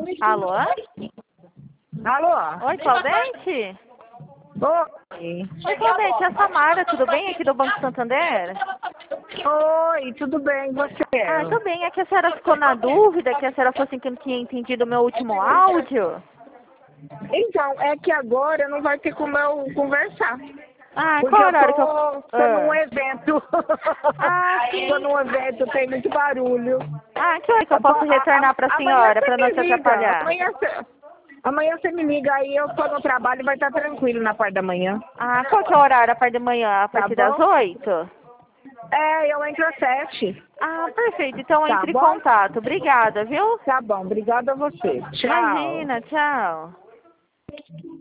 Alô? Alô? Oi, Claudete? Oi. Oi, Claudete, é a Samara, tudo bem? Aqui do Banco Santander? Oi, tudo bem, e você? Tudo bem. É que a senhora ficou na dúvida, que a senhora falou assim que não tinha entendido o meu último áudio. Então, é que agora não vai ter como eu conversar. Porque Qual eu horário que eu... tô num evento. Sim. Tô num evento, tem muito barulho. Que hora que eu posso retornar para a Amanhã senhora, você para não me te liga. atrapalhar? Amanhã você me liga aí, eu tô no trabalho e vai estar tranquilo na parte da manhã. Qual que é o horário? A parte da manhã, a Tá partir das bom? 8? Eu entro às 7. Perfeito. Então Tá entre em bom? contato. Obrigada, viu? Tá bom, obrigada a você. Tchau. Imagina, tchau.